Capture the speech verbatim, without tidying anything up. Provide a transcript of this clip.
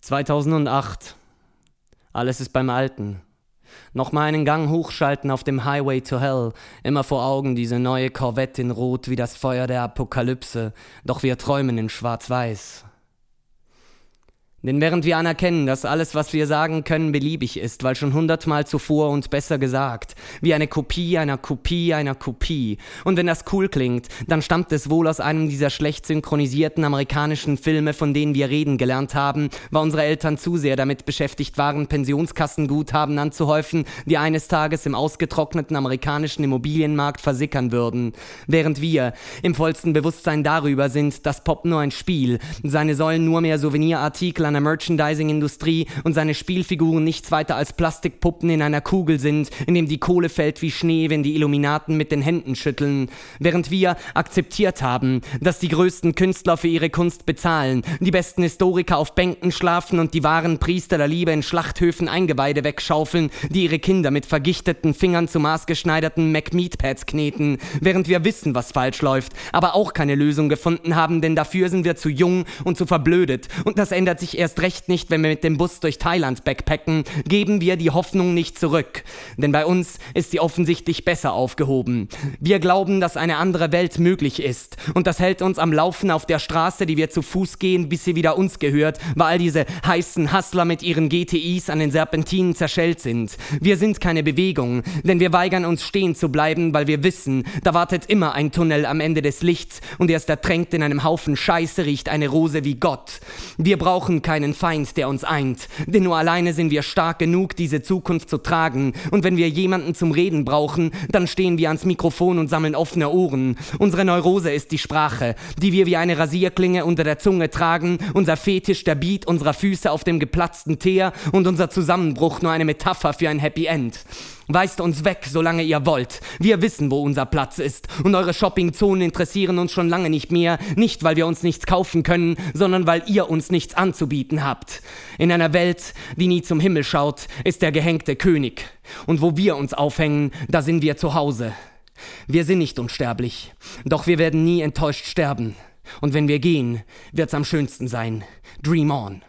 zweitausendacht. Alles ist beim Alten. Nochmal einen Gang hochschalten auf dem Highway to Hell. Immer vor Augen diese neue Corvette in Rot wie das Feuer der Apokalypse. Doch wir träumen in Schwarz-Weiß. Denn während wir anerkennen, dass alles, was wir sagen können, beliebig ist, weil schon hundertmal zuvor und besser gesagt, wie eine Kopie einer Kopie einer Kopie. Und wenn das cool klingt, dann stammt es wohl aus einem dieser schlecht synchronisierten amerikanischen Filme, von denen wir reden gelernt haben, weil unsere Eltern zu sehr damit beschäftigt waren, Pensionskassenguthaben anzuhäufen, die eines Tages im ausgetrockneten amerikanischen Immobilienmarkt versickern würden. Während wir im vollsten Bewusstsein darüber sind, dass Pop nur ein Spiel, seine Säulen nur mehr Souvenirartikel einer Merchandising-Industrie und seine Spielfiguren nichts weiter als Plastikpuppen in einer Kugel sind, in dem die Kohle fällt wie Schnee, wenn die Illuminaten mit den Händen schütteln. Während wir akzeptiert haben, dass die größten Künstler für ihre Kunst bezahlen, die besten Historiker auf Bänken schlafen und die wahren Priester der Liebe in Schlachthöfen Eingeweide wegschaufeln, die ihre Kinder mit vergichteten Fingern zu maßgeschneiderten Mac-Meat-Pads kneten. Während wir wissen, was falsch läuft, aber auch keine Lösung gefunden haben, denn dafür sind wir zu jung und zu verblödet. Und das ändert sich erst recht nicht, wenn wir mit dem Bus durch Thailand backpacken, geben wir die Hoffnung nicht zurück. Denn bei uns ist sie offensichtlich besser aufgehoben. Wir glauben, dass eine andere Welt möglich ist. Und das hält uns am Laufen auf der Straße, die wir zu Fuß gehen, bis sie wieder uns gehört, weil all diese heißen Hustler mit ihren G T Is an den Serpentinen zerschellt sind. Wir sind keine Bewegung, denn wir weigern uns stehen zu bleiben, weil wir wissen, da wartet immer ein Tunnel am Ende des Lichts und erst ertränkt in einem Haufen Scheiße riecht eine Rose wie Gott. Wir brauchen keinen Feind, der uns eint, denn nur alleine sind wir stark genug, diese Zukunft zu tragen. Und wenn wir jemanden zum Reden brauchen, dann stehen wir ans Mikrofon und sammeln offene Ohren. Unsere Neurose ist die Sprache, die wir wie eine Rasierklinge unter der Zunge tragen, unser Fetisch der Beat unserer Füße auf dem geplatzten Teer und unser Zusammenbruch nur eine Metapher für ein Happy End. Weist uns weg, solange ihr wollt. Wir wissen, wo unser Platz ist. Und eure Shoppingzonen interessieren uns schon lange nicht mehr. Nicht, weil wir uns nichts kaufen können, sondern weil ihr uns nichts anzubieten habt. In einer Welt, die nie zum Himmel schaut, ist der gehängte König. Und wo wir uns aufhängen, da sind wir zu Hause. Wir sind nicht unsterblich. Doch wir werden nie enttäuscht sterben. Und wenn wir gehen, wird's am schönsten sein. Dream on.